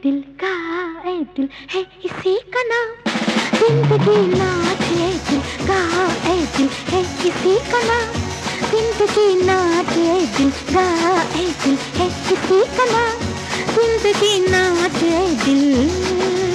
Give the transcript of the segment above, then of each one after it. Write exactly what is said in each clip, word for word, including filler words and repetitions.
दिल का ए दिल है इसी का नाम, जिंदगी नाच ए दिल का ए दिल है इसी का नाम, जिंदगी नाच ए दिल का ए दिल है इसी का नाम, जिंदगी नाच ए दिल।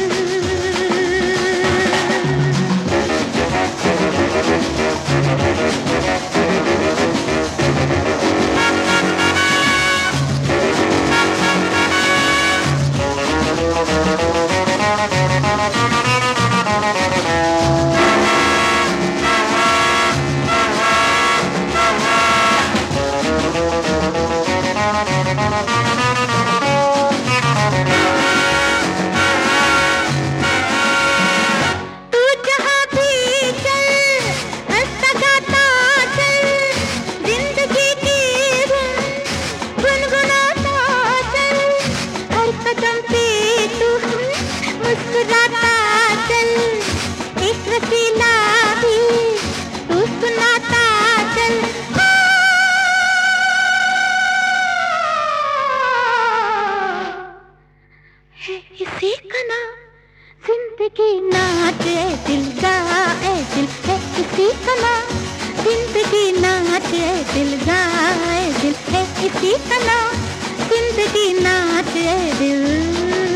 मुस्कुराता चल एक रसीला भी तू सुनाता चल, है इसी का नाम, जिंदगी नाच ए दिल का ए दिल है इसी का नाम, जिंदगी नाच ए दिल का ए दिल है इसी का नाम, जिंदगी नाच ए दिल।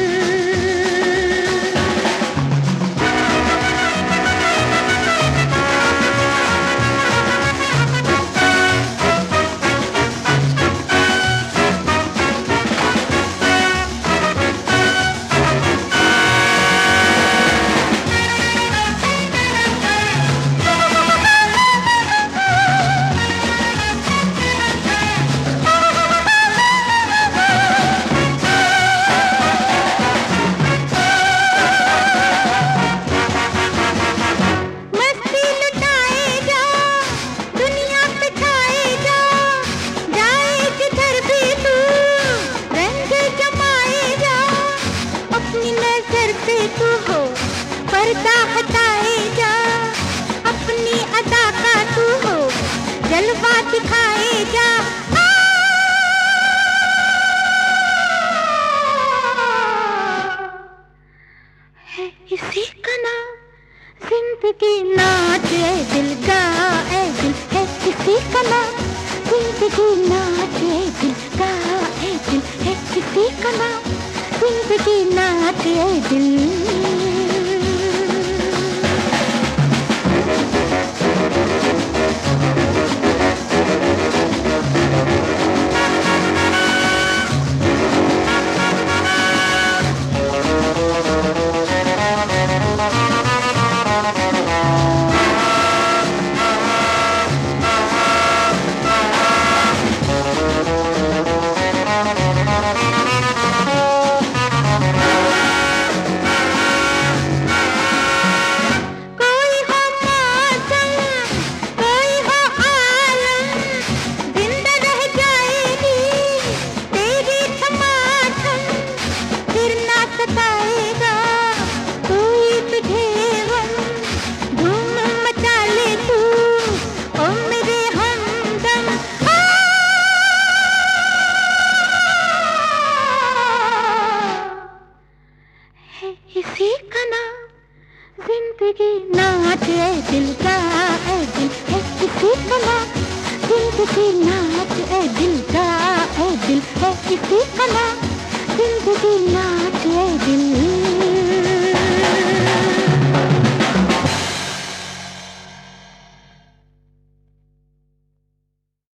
तू हो पर्दा हटाए जा, अपनी अदा का तू हो जलवा दिखाए जा, है इसी का नाम, जिंदगी नाच ए दिल का ए दिल है इसी का नाम, जिंदगी नाच ए दिल का ए दिल है इसी का नाम, जिंदगी नाच ए दिल। इसी का नाम, जिंदगी नाच ए दिल का ए दिल है इसी का नाम, जिंदगी नाच ए दिल का ए दिल है इसी का नाम, जिंदगी नाच ए दिल।